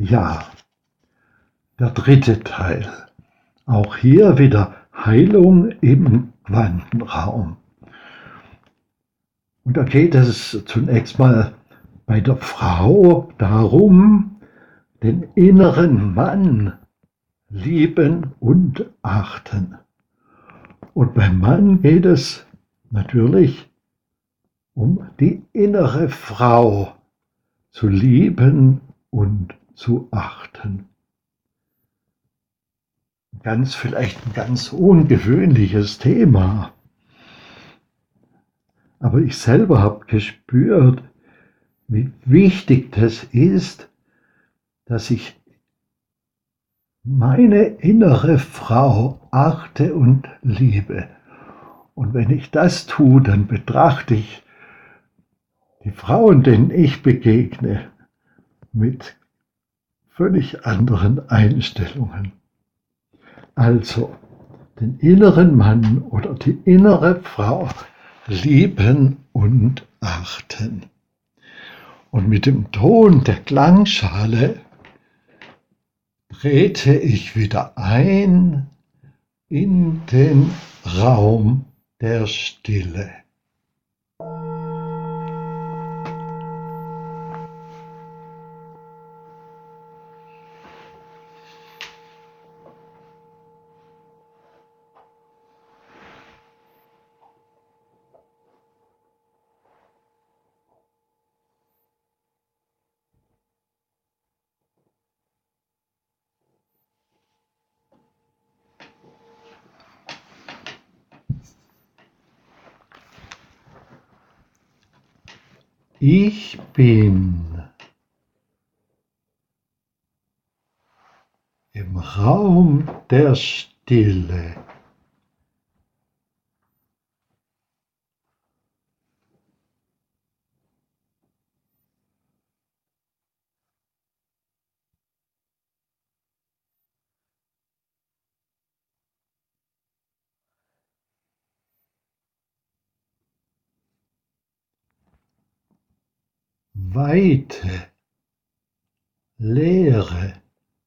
Ja, der dritte Teil. Auch hier wieder Heilung im Quantenraum. Und da geht es zunächst mal bei der Frau darum, den inneren Mann lieben und achten. Und beim Mann geht es natürlich um die innere Frau zu lieben und zu achten. Vielleicht ein ganz ungewöhnliches Thema. Aber ich selber habe gespürt, wie wichtig das ist, dass ich meine innere Frau achte und liebe. Und wenn ich das tue, dann betrachte ich die Frauen, denen ich begegne, mit völlig anderen Einstellungen. Also den inneren Mann oder die innere Frau lieben und achten. Und mit dem Ton der Klangschale trete ich wieder ein in den Raum der Stille. Ich bin im Raum der Stille. Weite, Leere.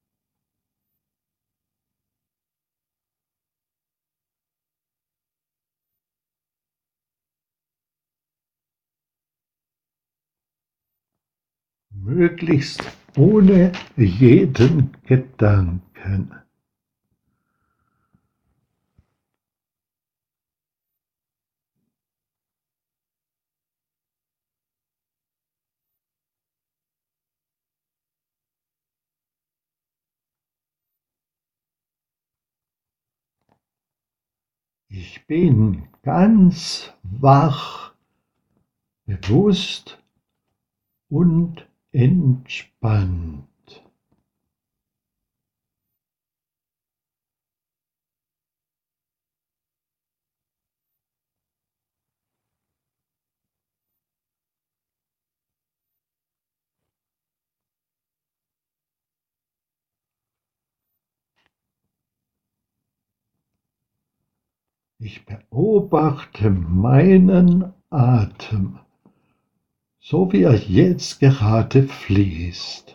Möglichst ohne jeden Gedanken. Ich bin ganz wach, bewusst und entspannt. Ich beobachte meinen Atem, so wie er jetzt gerade fließt.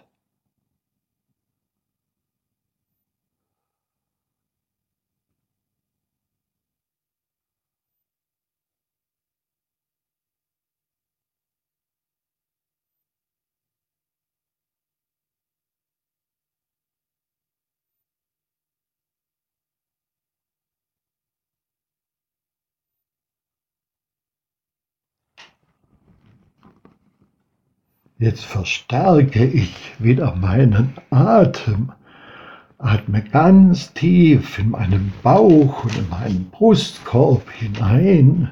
Jetzt verstärke ich wieder meinen Atem. Atme ganz tief in meinen Bauch und in meinen Brustkorb hinein.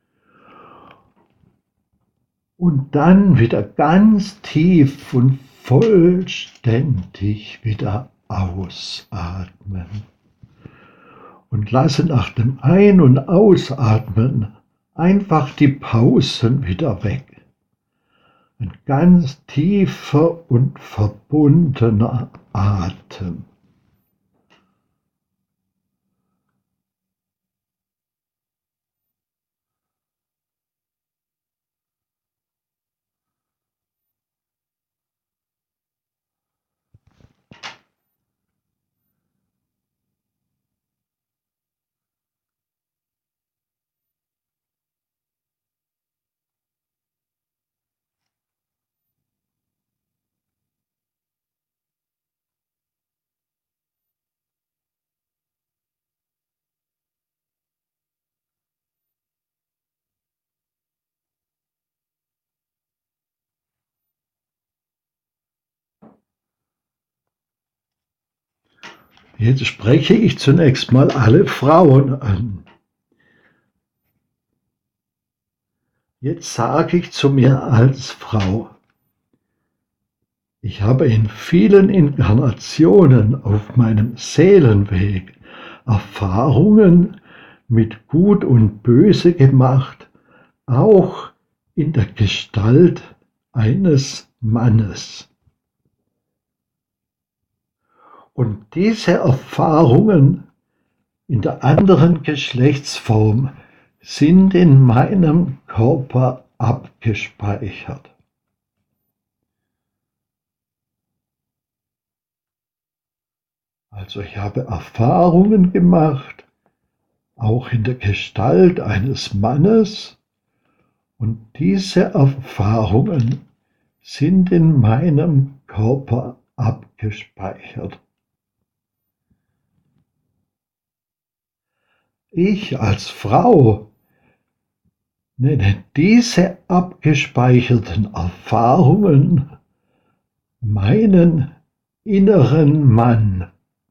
Und dann wieder ganz tief und vollständig wieder ausatmen. Und lasse nach dem Ein- und Ausatmen einfach die Pausen wieder weg. Ein ganz tiefer und verbundener Atem. Jetzt spreche ich zunächst mal alle Frauen an. Jetzt sage ich zu mir als Frau: Ich habe in vielen Inkarnationen auf meinem Seelenweg Erfahrungen mit Gut und Böse gemacht, auch in der Gestalt eines Mannes. Und diese Erfahrungen in der anderen Geschlechtsform sind in meinem Körper abgespeichert. Also ich habe Erfahrungen gemacht, auch in der Gestalt eines Mannes, und diese Erfahrungen sind in meinem Körper abgespeichert. Ich als Frau nenne diese abgespeicherten Erfahrungen meinen inneren Mann.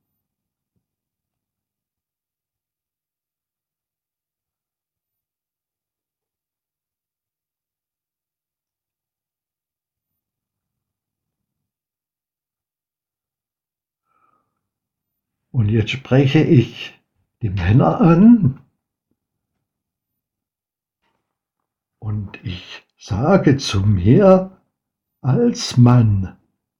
Und jetzt spreche ich die Männer an und ich sage zu mir als Mann: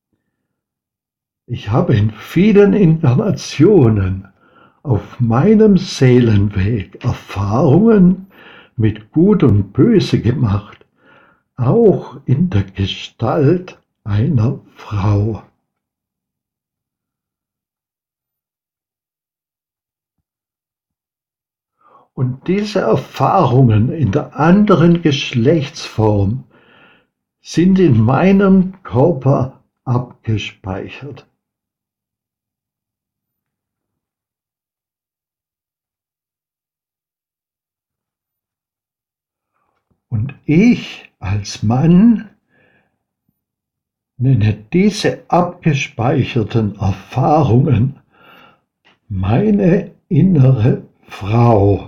Ich habe in vielen Inkarnationen auf meinem Seelenweg Erfahrungen mit Gut und Böse gemacht, auch in der Gestalt einer Frau. Und diese Erfahrungen in der anderen Geschlechtsform sind in meinem Körper abgespeichert. Und ich als Mann nenne diese abgespeicherten Erfahrungen meine innere Frau.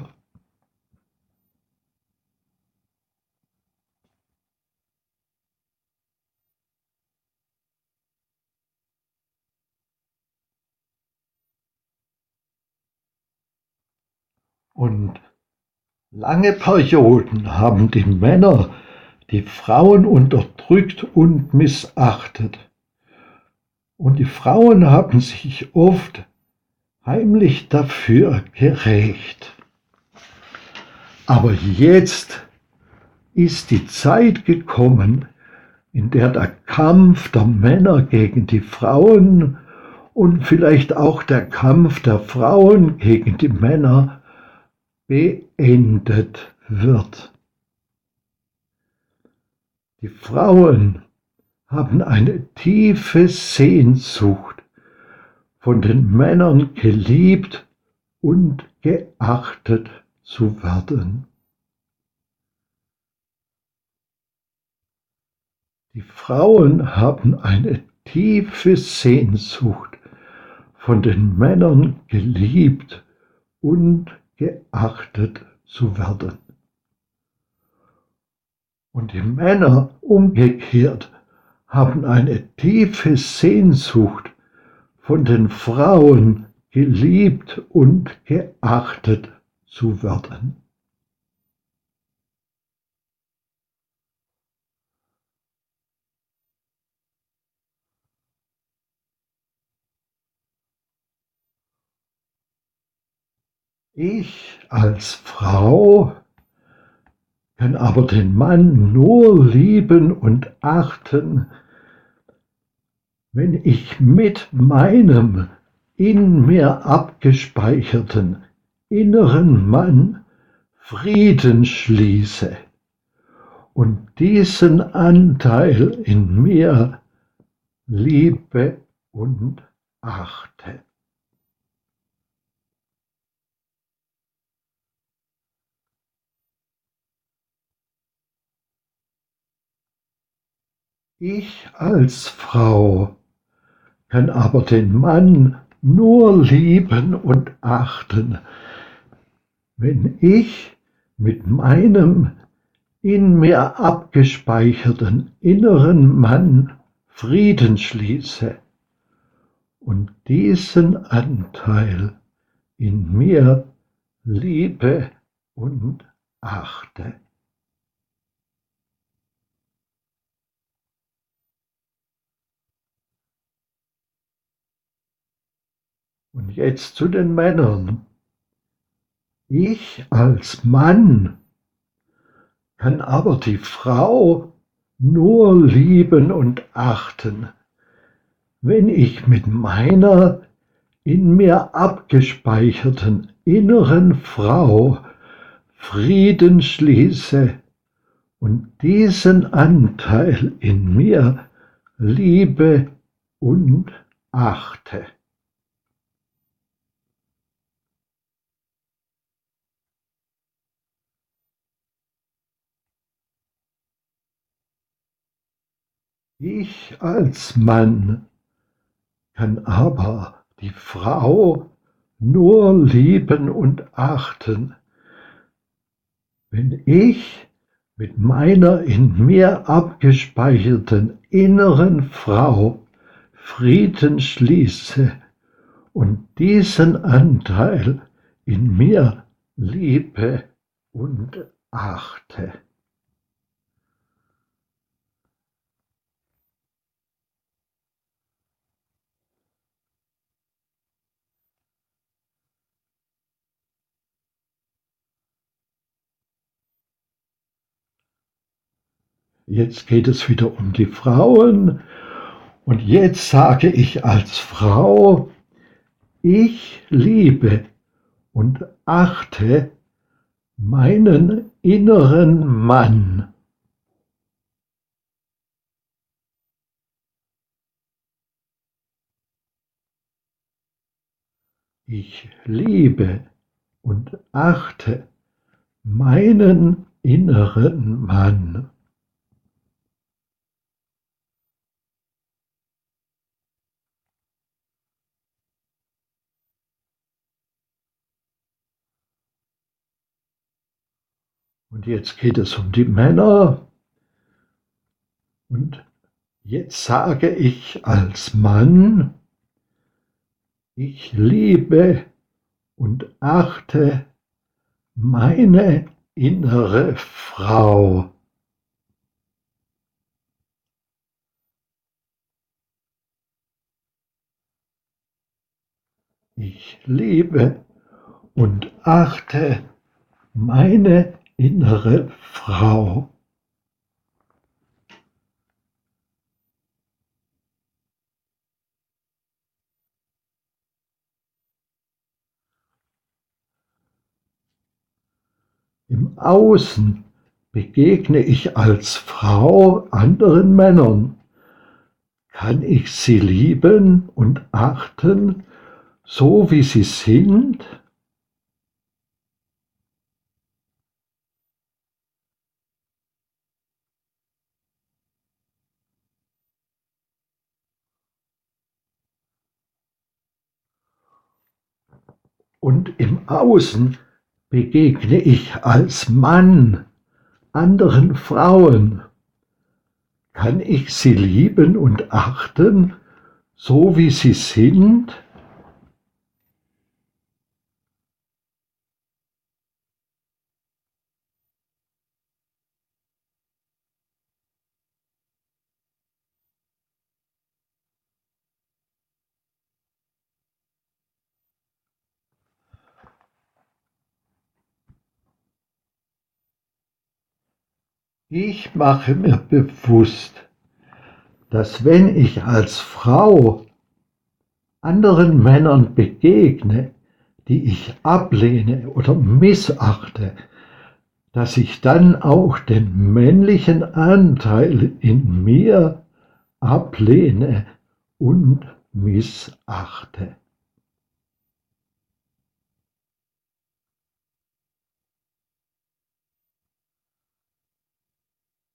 Und lange Perioden haben die Männer die Frauen unterdrückt und missachtet. Und die Frauen haben sich oft heimlich dafür gerächt. Aber jetzt ist die Zeit gekommen, in der der Kampf der Männer gegen die Frauen und vielleicht auch der Kampf der Frauen gegen die Männer beendet wird. Die Frauen haben eine tiefe Sehnsucht, von den Männern geliebt und geachtet zu werden. Die Frauen haben eine tiefe Sehnsucht, von den Männern geliebt und geachtet zu werden. Und die Männer umgekehrt haben eine tiefe Sehnsucht, von den Frauen geliebt und geachtet zu werden. Ich als Frau kann aber den Mann nur lieben und achten, wenn ich mit meinem in mir abgespeicherten inneren Mann Frieden schließe und diesen Anteil in mir liebe und achte. Ich als Frau kann aber den Mann nur lieben und achten, wenn ich mit meinem in mir abgespeicherten inneren Mann Frieden schließe und diesen Anteil in mir liebe und achte. Und jetzt zu den Männern. Ich als Mann kann aber die Frau nur lieben und achten, wenn ich mit meiner in mir abgespeicherten inneren Frau Frieden schließe und diesen Anteil in mir liebe und achte. Ich als Mann kann aber die Frau nur lieben und achten, wenn ich mit meiner in mir abgespeicherten inneren Frau Frieden schließe und diesen Anteil in mir liebe und achte. Jetzt geht es wieder um die Frauen und jetzt sage ich als Frau, ich liebe und achte meinen inneren Mann. Ich liebe und achte meinen inneren Mann. Und jetzt geht es um die Männer. Und jetzt sage ich als Mann, ich liebe und achte meine innere Frau. Ich liebe und achte meine innere Frau. Im Außen begegne ich als Frau anderen Männern. Kann ich sie lieben und achten, so wie sie sind? Und im Außen begegne ich als Mann anderen Frauen. Kann ich sie lieben und achten, so wie sie sind? Ich mache mir bewusst, dass wenn ich als Frau anderen Männern begegne, die ich ablehne oder missachte, dass ich dann auch den männlichen Anteil in mir ablehne und missachte.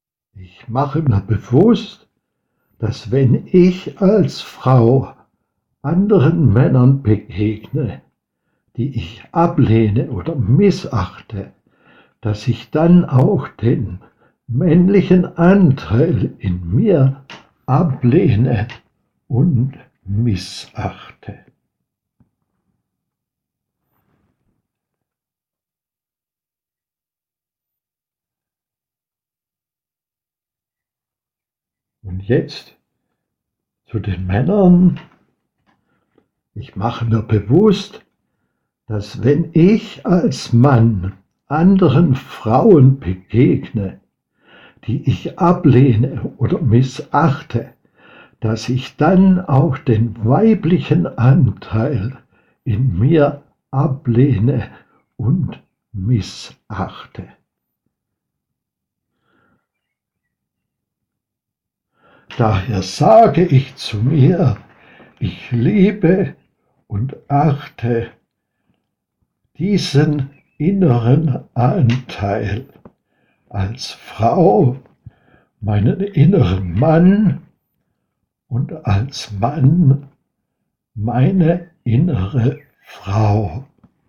Ich mache mir bewusst, dass wenn ich als Frau anderen Männern begegne, die ich ablehne oder missachte, dass ich dann auch den männlichen Anteil in mir ablehne und missachte. Und jetzt zu den Männern. Ich mache mir bewusst, dass wenn ich als Mann anderen Frauen begegne, die ich ablehne oder missachte, dass ich dann auch den weiblichen Anteil in mir ablehne und missachte. Daher sage ich zu mir, ich liebe und achte diesen inneren Anteil als Frau, meinen inneren Mann und als Mann meine innere Frau.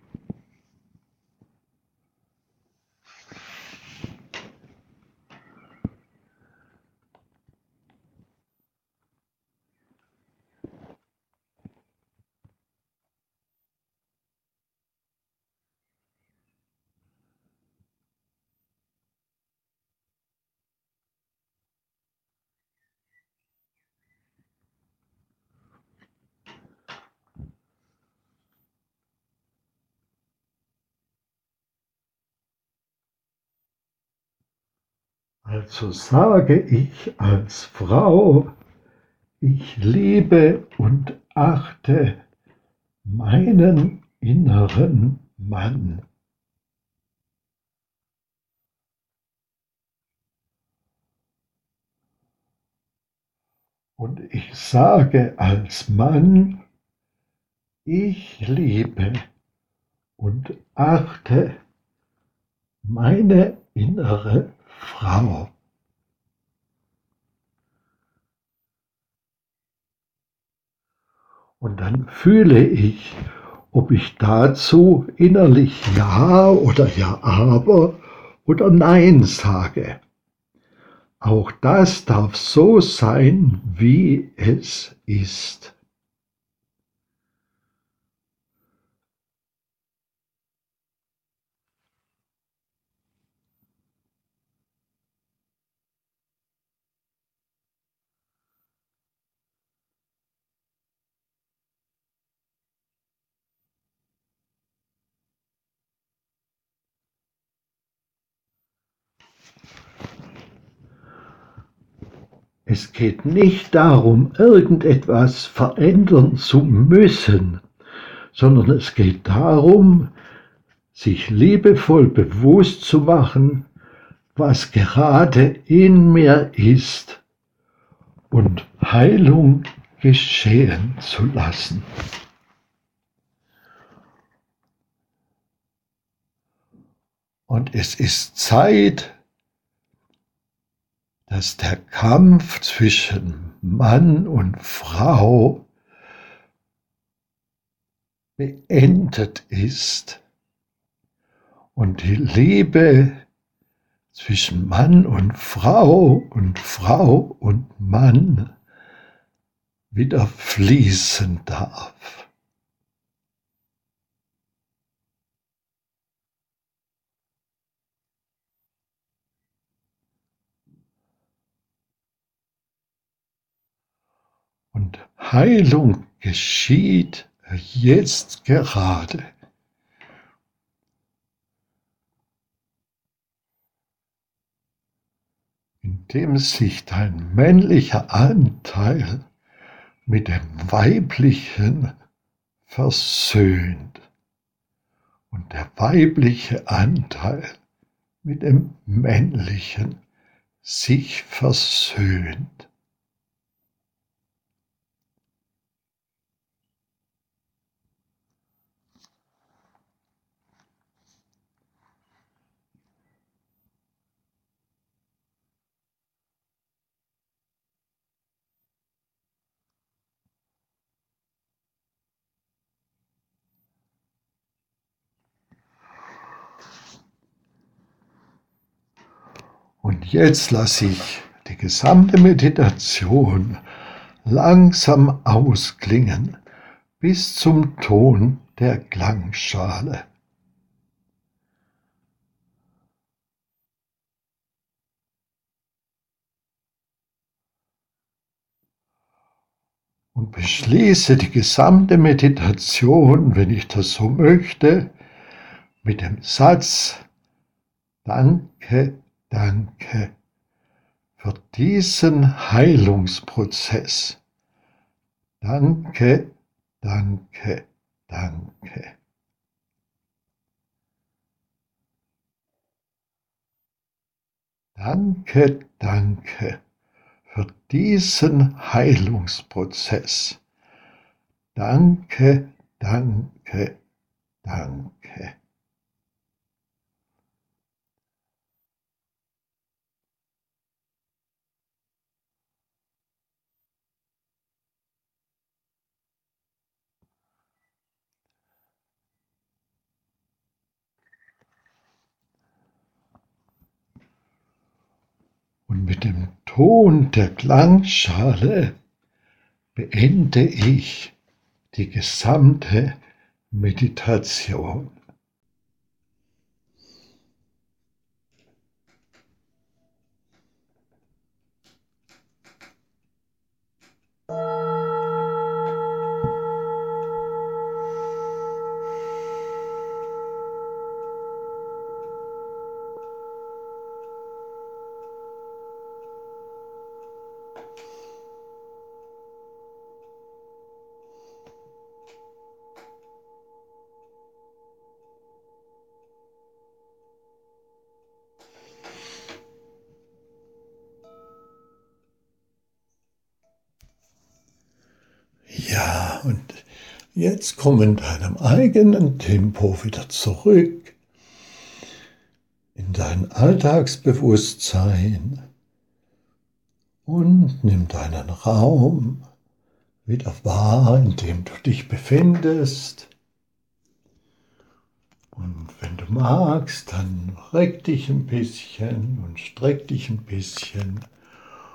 Also sage ich als Frau, ich liebe und achte meinen inneren Mann. Und ich sage als Mann, ich liebe und achte meine innere Frau. Und dann fühle ich, ob ich dazu innerlich Ja oder Ja aber oder Nein sage. Auch das darf so sein, wie es ist. Es geht nicht darum, irgendetwas verändern zu müssen, sondern es geht darum, sich liebevoll bewusst zu machen, was gerade in mir ist und Heilung geschehen zu lassen. Und es ist Zeit, dass der Kampf zwischen Mann und Frau beendet ist und die Liebe zwischen Mann und Frau und Mann wieder fließen darf. Und Heilung geschieht jetzt gerade. Indem sich dein männlicher Anteil mit dem weiblichen versöhnt und der weibliche Anteil mit dem männlichen sich versöhnt. Und jetzt lasse ich die gesamte Meditation langsam ausklingen bis zum Ton der Klangschale. Und beschließe die gesamte Meditation, wenn ich das so möchte, mit dem Satz: Danke, danke für diesen Heilungsprozess. Danke, danke, danke. Danke, danke für diesen Heilungsprozess. Danke, danke, danke. Und mit dem Ton der Klangschale beende ich die gesamte Meditation. Ja, und jetzt komm in deinem eigenen Tempo wieder zurück in dein Alltagsbewusstsein und nimm deinen Raum wieder wahr, in dem du dich befindest. Und wenn du magst, dann reck dich ein bisschen und streck dich ein bisschen.